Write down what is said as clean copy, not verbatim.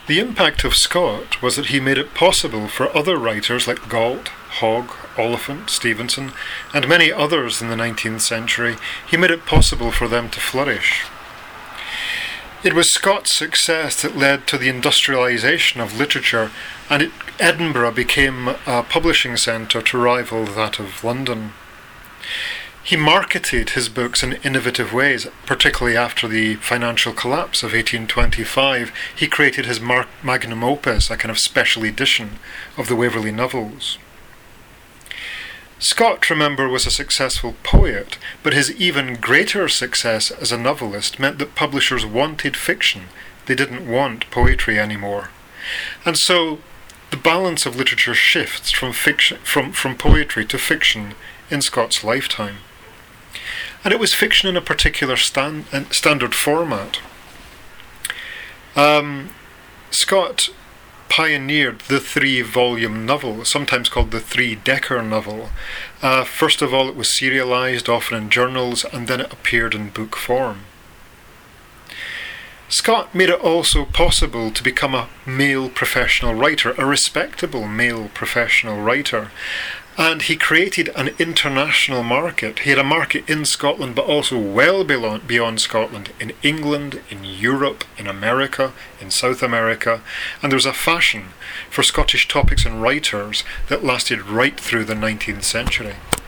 The impact of Scott was that he made it possible for other writers like Galt, Hogg, Oliphant, Stevenson, and many others in the 19th century, he made it possible for them to flourish. It was Scott's success that led to the industrialisation of literature, and Edinburgh became a publishing centre to rival that of London. He marketed his books in innovative ways, particularly after the financial collapse of 1825. He created his magnum opus, a kind of special edition of the Waverley novels. Scott, remember, was a successful poet, but his even greater success as a novelist meant that publishers wanted fiction. They didn't want poetry anymore. And so the balance of literature shifts from poetry to fiction in Scott's lifetime. And it was fiction in a particular standard format. Scott pioneered the 3-volume novel, sometimes called the 3-decker novel. First of all, it was serialised, often in journals, and then it appeared in book form. Scott made it also possible to become a male professional writer, a respectable male professional writer. And he created an international market. He had a market in Scotland, but also well beyond Scotland, in England, in Europe, in America, in South America. And there was a fashion for Scottish topics and writers that lasted right through the 19th century.